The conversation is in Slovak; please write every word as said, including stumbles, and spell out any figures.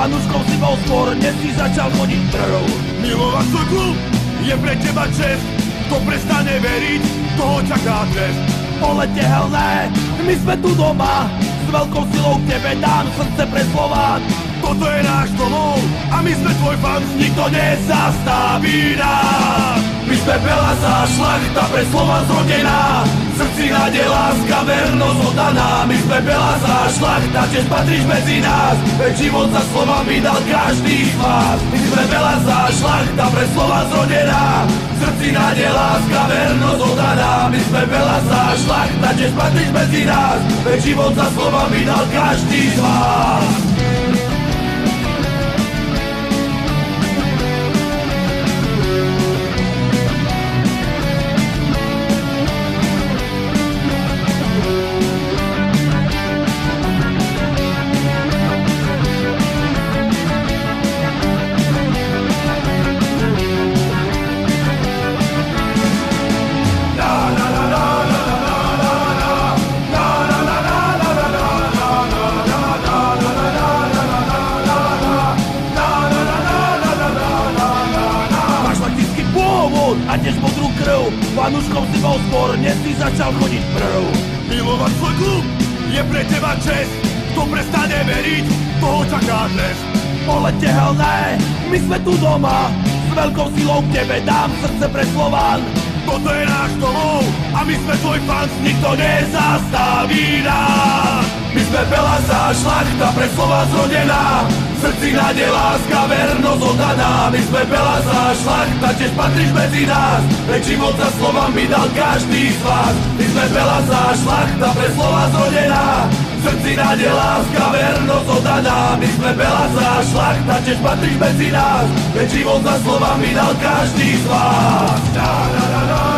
Panuškom si bol skôr, dnes si začal chodiť prv. Milovať svoj klub je pre teba čest, kto prestane veriť, toho čaká trest. Po lete helné, my sme tu doma, s veľkou silou k tebe dám srdce pre Slován. Toto je náš domov a my sme tvoj fans, nikto nezastaví nás. My sme Belasá šlachta, pre Slován zrodená, v srdci nádej, láska, vernosť oddaná. My sme Belasá šlachta, tiež patríš medzi nás, veď život za Slován vydal každý z vás. My sme Belasá šlachta, pre Slován zrodená, v srdci nádej, láska, vernosť oddaná. My sme Belasá šlachta, tiež patríš medzi nás, veď život za Slován vydal každý z vás. A tiež modrú krv, Panuškom si bol skôr, dnes si začal chodiť prv. Milovať svoj klub je pre teba čest, kto prestane veriť, toho čaká trest. Po lete helné, my sme tu doma, s veľkou silou k tebe dám srdce pre Slován. Toto je náš domov a my sme tvoj fans, nikto nezastaví nás. My sme Belasá šlachta, pre Slován zrodená, v srdci nádej, láska, vernosť oddaná. My sme Belasá šlachta, tiež patríš medzi nás, veď život za Slován vydal každý z vás. My sme Belasá šlachta, pre Slován zrodená, v srdci nádej, láska, vernosť oddaná. My sme Belasá šlachta, tiež patríš medzi nás, veď život za Slován vydal každý z vás. Da, da, da, da.